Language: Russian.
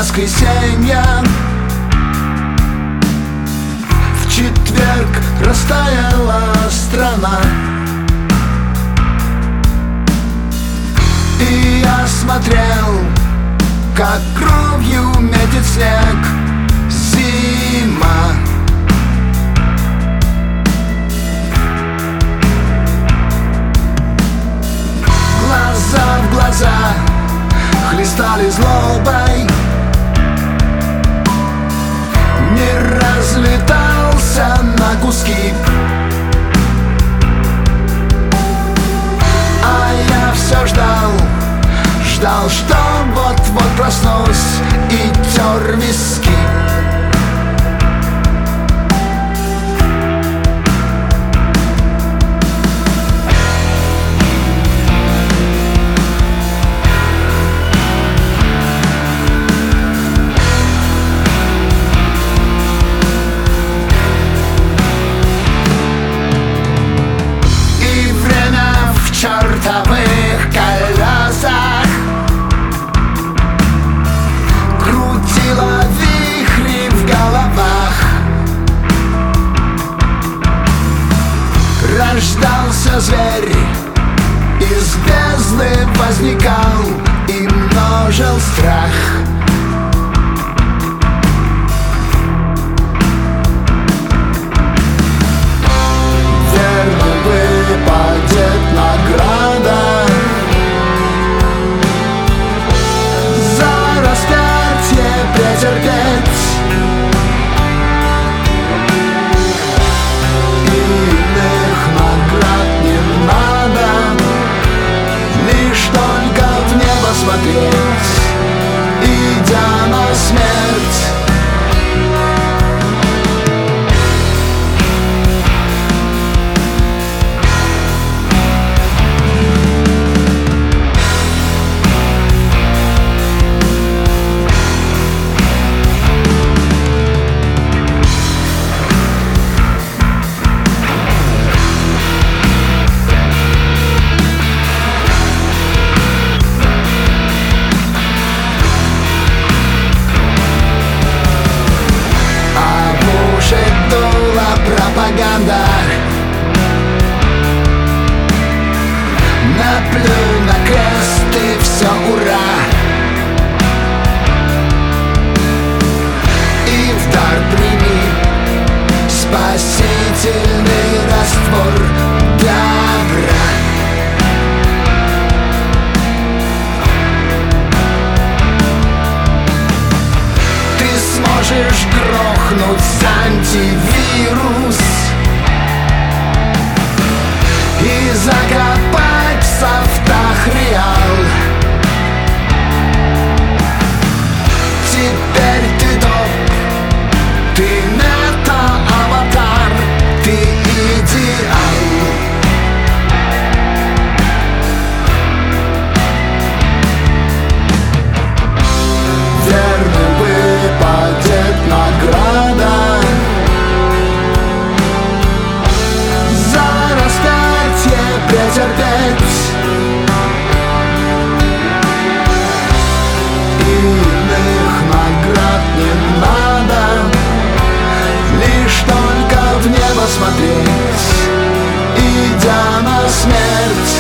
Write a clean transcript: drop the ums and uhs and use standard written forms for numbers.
воскресенья. В четверг растаяла страна, и я смотрел, как кровью метит снег зима. Глаза в глаза хлестали злобой, мир разлетался на куски, а я все ждал, что вот-вот проснусь и тер виски. И время в чертовых колесах крутило вихри в головах. Рождался зверь, из бездны возникал и множил страх. Верно выпадет награда за распятие претерпеть. Иных наград не надо, лишь только в небо смотреть, идя на смерть. Пропаганда, наплюй на крест и все, ура. И в дар прими спасительный раствор добра. Ты сможешь грохнуть антивирус и закопать в софтах реал. Теперь ты топ, ты мета-аватар, ты идеал. Верно выпадет награда за распятие претерпеть. Иных наград не надо, лишь только в небо смотреть, идя на смерть.